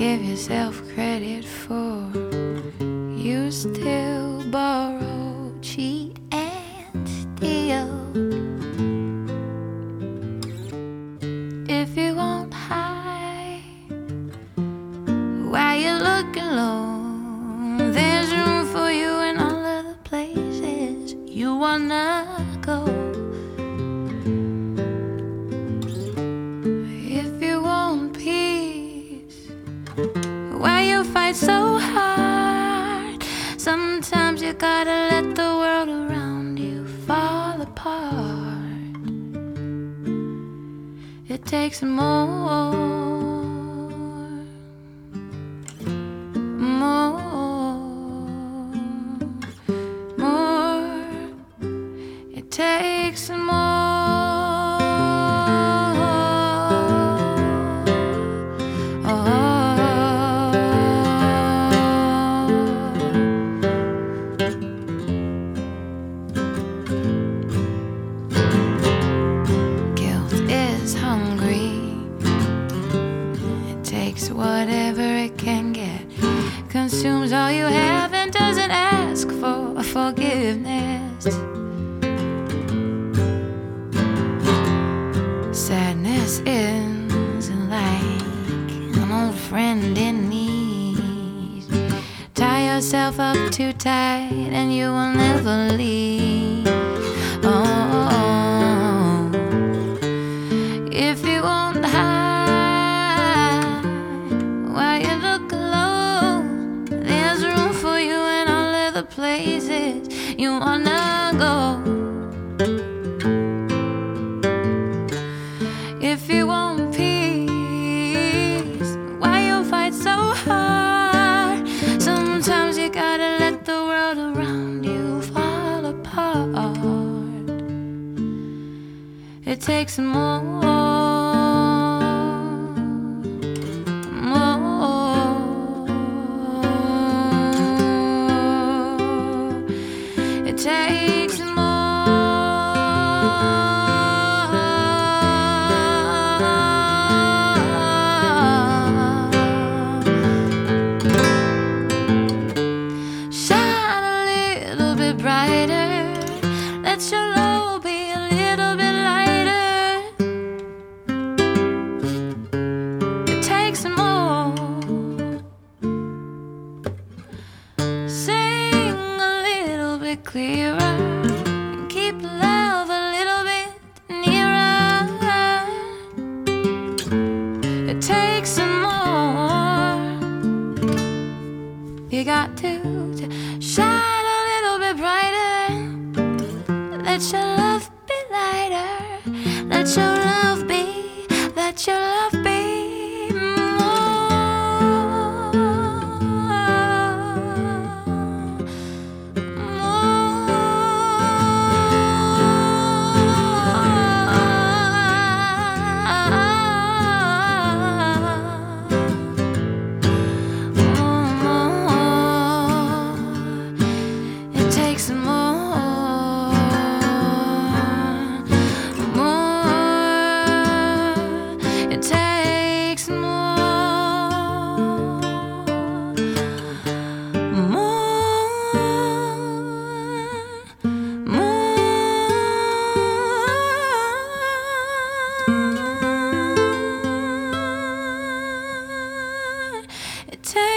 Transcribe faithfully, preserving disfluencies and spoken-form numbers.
give yourself credit for. You still borrow, cheat and steal. If you won't hide while you're looking low, there's room for you in all of the places you wanna go. If you want peace while you fight so hard, sometimes you gotta let the world around you fall apart. It takes more, more, more. It takes more. Whatever it can get, consumes all you have and doesn't ask for forgiveness. Sadness is like an old friend in need. Tie yourself up too tight and you will never leave. Oh, if you won't hide places you wanna go. If you want peace, why you fight so hard? Sometimes you gotta let the world around you fall apart. It takes more. It takes more. Shine a little bit brighter. Let your load be a little bit lighter. It takes more. Sing a little bit clearer and keep love a little bit nearer. It takes some more. You got to, to shine a little bit brighter. Let your love be lighter. Let your love be, let your love be. It takes